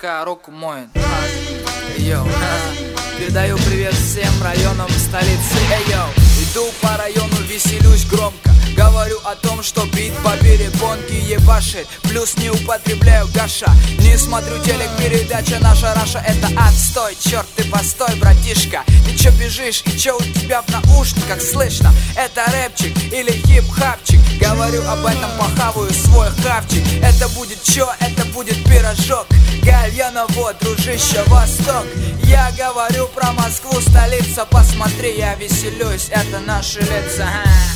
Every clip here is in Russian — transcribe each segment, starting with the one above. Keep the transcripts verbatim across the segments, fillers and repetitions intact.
пока руку моет. Йоу, передаю привет всем районам столицы. Эй, йоу, иду по району, веселюсь громко. Говорю о том, что бит по перепонке ебашит. Плюс не употребляю гаша. Не смотрю телек, передача наша Раша. Это отстой, черт ты постой, братишка. Ты чё бежишь и чё у тебя в наушниках слышно? Это рэпчик или хип-хапчик? Говорю об этом, похаваю свой хавчик. Это будет чё? Это будет пирожок. Гальяново, дружище, Восток. Я говорю про Москву, столица. Посмотри, я веселюсь, это наши лица.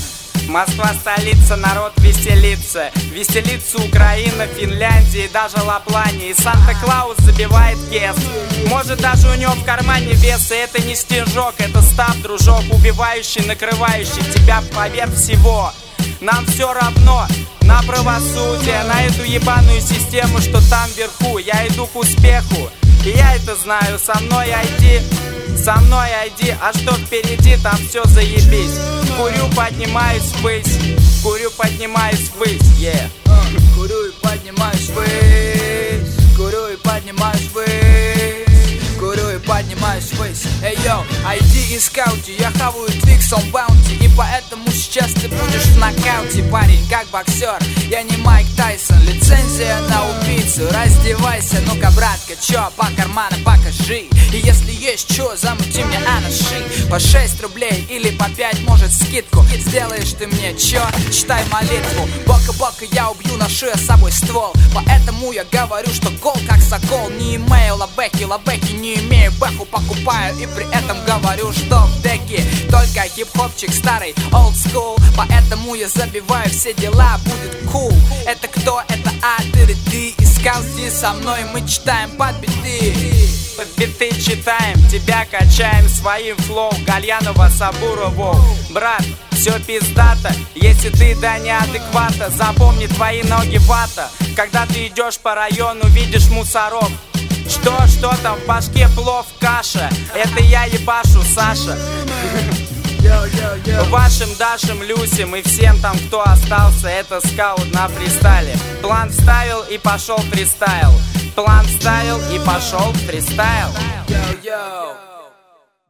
Москва столица, народ веселится. Веселится Украина, Финляндия и даже Лаплания. И Санта-Клаус забивает кест. Может даже у него в кармане вес. И это не стежок, это став, дружок, убивающий, накрывающий тебя поверх всего. Нам все равно на правосудие, на эту ебаную систему, что там вверху. Я иду к успеху, и я это знаю. Со мной айди, со мной айди, а что впереди, там все заебись. Курю, поднимаюсь ввысь, курю, поднимаюсь ввысь, yeah. uh, Курю и поднимаюсь ввысь, курю и поднимаюсь ввысь, курю и поднимаюсь ввысь. Эй, йоу, айди и скаути, я хаваю твикс он баунти. И поэтому сейчас ты будешь в нокауте, парень, как боксер. Я не Майк Тайсон, лицензия на убийцу. Раздевайся, ну-ка, братка, чё, по карманам покажи. И если есть чё, замути мне анаши. По шесть рублей или по пять, может, скидку сделаешь ты мне, чё? Читай молитву. Бока-бока я убью, ношу я с собой ствол. Поэтому я говорю, что гол как сокол. Не имею лабеки, лабеки не имею. Бэху покупаю и при этом говорю, что в деке только хип-хопчик старый, old school. Поэтому я забиваю все дела, будет cool. Это кто? Это А, ты, ты. Искал здесь со мной, мы читаем под биты. Под биты читаем, тебя качаем своим флоу. Гальянова, Сабурову. Брат, все пиздато, если ты да неадеквата. Запомни, твои ноги вата. Когда ты идешь по району, видишь мусоров. Что, что там в башке, плов, каша? Это я ебашу, Саша. Вашим Дашем, Люсем и всем там, кто остался, это скаут на фристайле. План вставил и пошел фристайл. План вставил и пошел фристайл. Йоу-йоу.